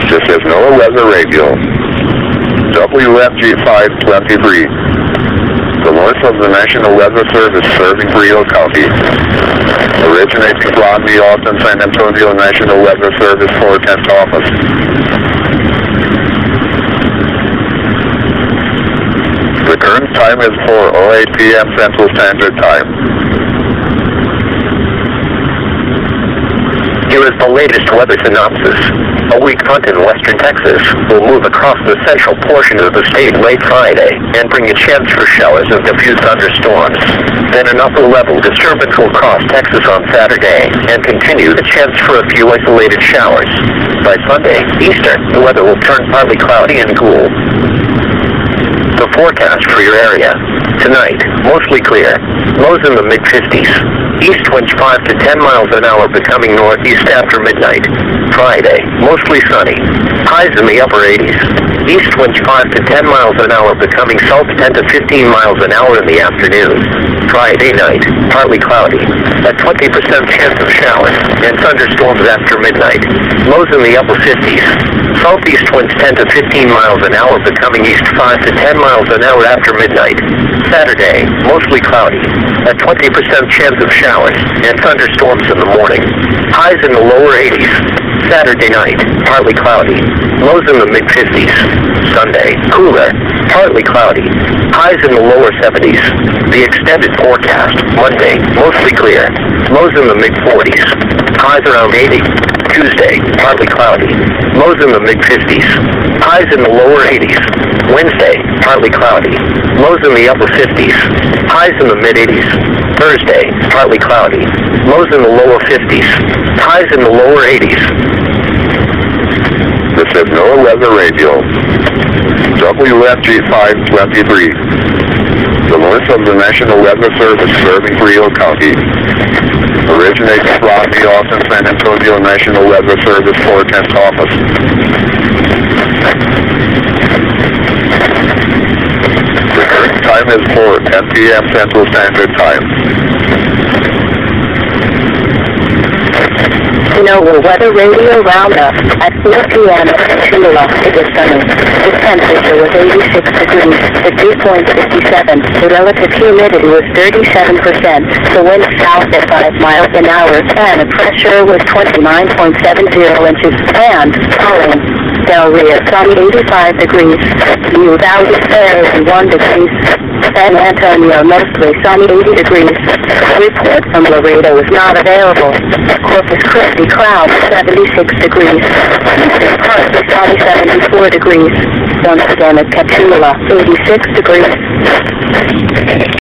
This is NOAA Weather Radio. WFG 523. The voice of the National Weather Service serving Frio County. Originating from the Austin San Antonio National Weather Service 410th office. The current time is 4:08 p.m. Central Standard Time. Here is the latest weather synopsis. A weak front in western Texas will move across the central portion of the state late Friday and bring a chance for showers and diffuse thunderstorms. Then an upper-level disturbance will cross Texas on Saturday and continue the chance for a few isolated showers. By Sunday, Eastern, the weather will turn partly cloudy and cool. The forecast for your area. Tonight, mostly clear. Lows in the mid-50s. East winds 5 to 10 miles an hour becoming northeast after midnight. Friday, mostly sunny. Highs in the upper 80s. East winds 5 to 10 miles an hour becoming south 10 to 15 miles an hour in the afternoon. Friday night, partly cloudy. A 20% chance of showers and thunderstorms after midnight. Lows in the upper 50s. Southeast winds 10 to 15 miles an hour becoming east 5 to 10 miles an hour after midnight. Saturday, mostly cloudy. A 20% chance of showers and thunderstorms in the morning. Highs in the lower 80s. Saturday night, partly cloudy. Lows in the mid-50s. Sunday, cooler, partly cloudy. Highs in the lower 70s. The extended forecast. Monday, mostly clear. Lows in the mid-40s. Highs around 80. Tuesday, partly cloudy. Lows in the mid-50s. Highs in the lower 80s. Wednesday, partly cloudy. Lows in the upper 50s. Highs in the mid-80s. Thursday, partly cloudy. Lows in the lower 50s. Highs in the lower 80s. This is NOAA Weather Radio. WFG 523. The voice of the National Weather Service serving Frio County. Originating from the Austin San Antonio National Weather Service 410th office. The current time is 4:10 p.m. Central Standard Time. NOAA Weather Radio Roundup. At 4 p.m. Tula, it was sunny. The temperature was 86 degrees. The dew point 57. The relative humidity was 37%. The wind south at 5 miles an hour. And the pressure was 29.70 inches. And Collin, Del Rio, sunny 85 degrees. New Valley, 31 degrees. San Antonio, mostly sunny 80 degrees. Report from Laredo is not available. Corpus Christi, clouds 76 degrees. Partly sunny 74 degrees. Once again at Petula, 86 degrees.